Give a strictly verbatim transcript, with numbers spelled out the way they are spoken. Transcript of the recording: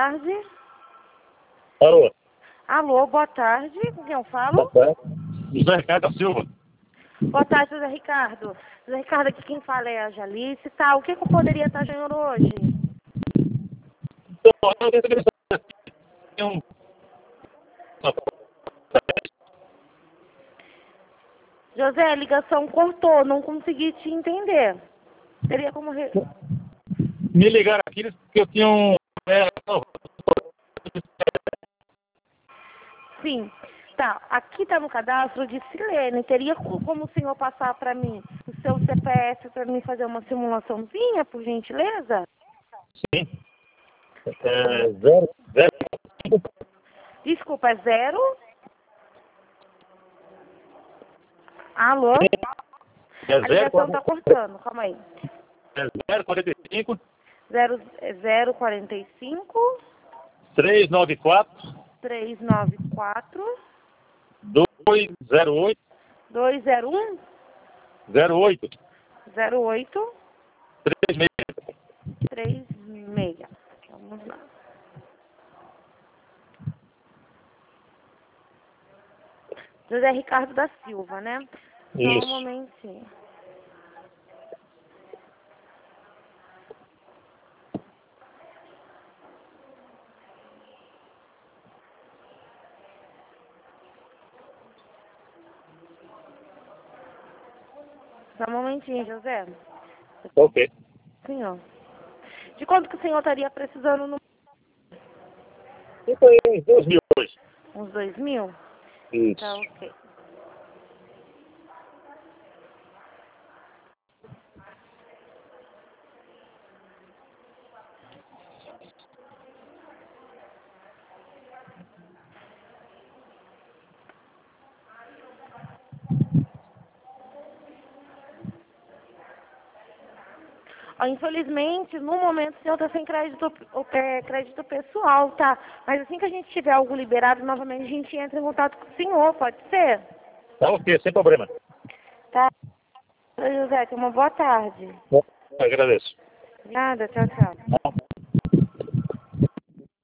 tarde. Alô? Alô, boa tarde. Com quem eu falo? Boa tarde. José Ricardo da Silva. Boa tarde, José Ricardo. José Ricardo, aqui quem fala é a Jalice. Tá, o que, que eu poderia estar ganhando hoje? Então, eu tenho que um... José, a ligação cortou, não consegui te entender. Teria como... Re... Me ligaram aqui que eu tinha um... É, Sim. Tá, aqui tá no cadastro de Silene. Teria co- como o senhor passar para mim o seu C P F para mim fazer uma simulaçãozinha, por gentileza? sim. É, zero, zero, Desculpa, é zero? Alô? é A zero, ligação tá cortando, calma aí. é zero quarenta e cinco, Zero, é zero quarenta e cinco, três nove quatro, três nove quatro, dois zero oito, dois zero um, zero oito, zero oito, três seis. três seis. Vamos lá. José Ricardo da Silva, né? Só um Isso. momentinho. Só um momentinho, José. Ok. Senhor. De quanto que o senhor estaria precisando? No... Então, em dois mil hoje. Uns dois mil? Isso. Tá, ok. Ó, infelizmente, no momento, o senhor está sem crédito, o- é, crédito pessoal, tá? Mas assim que a gente tiver algo liberado, novamente a gente entra em contato com o senhor, pode ser? Tá ok, sem problema. Tá. José, tenha uma boa tarde. Bom, agradeço. Nada, tchau, tchau.